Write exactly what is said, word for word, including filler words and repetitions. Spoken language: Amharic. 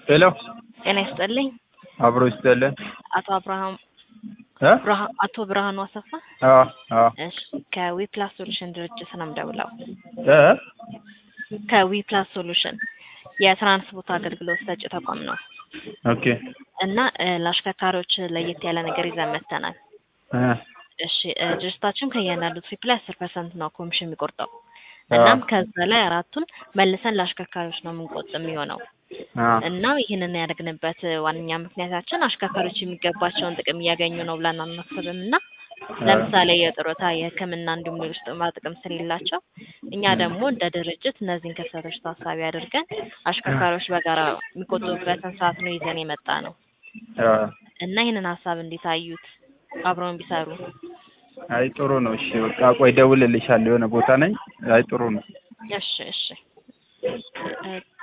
ሄሎ ጤና ይስጥልኝ። አብሮ ይስጥልን። አቶ አብርሃም እ ብርሃ አቶ ብርሃኑ አሰፋ። አዎ አዎ እሺ ከዊፕላስ ሶሉሽን ድርጅት ነው የምደውለው። እ ከዊፕላስ ሶሉሽን የትራንስፖርት አገልግሎት ሰጪ ተቋም ነው ኦኬ እና ለአሽከርካሪዎች ለየት ያለ ነገር ይዘን መጥተናል። እ እሺ ድርጅታችን ከእያንዳንዱ ትሪፕ ላይ አስር ፐርሰንት ነው ኮሚሽን የሚቆርጠው። እናም ከዛ ላይ አራቱን መልሰን ለአሽከርካሪዎች ነው የምንቆጥብ የሚሆነው። እና ይሄንን ያደረግንበት ዋነኛ ምክንያታችን አሽከርካሪዎች የሚገባቸውን ጥቅም እያገኙ ነው ብለን አናስብም እና ለምሳሌ የጡረታ የሕክምና እንዲሁም ሌሎች ጥቅማ ጥቅም ስለሌላቸው እኛ ደግሞ እንደ ድርጅት እነዚህን ክፍተቶች ታሳቢ አድርገን አሽከርካሪዎች በጋራ የሚቆጥቡበትን ሰዓት ነው ይዘን የመጣ ነው እና ይሄንን ሀሳብ እንዴት አዩት? አብረውን ቢሰሩ። አይ ጥሩ ነው። እሺ በቃ ቆይ ደውልልሻለሁ፣ የሆነ ቦታ ነኝ። አይ ጥሩ ነው። እሺ እሺ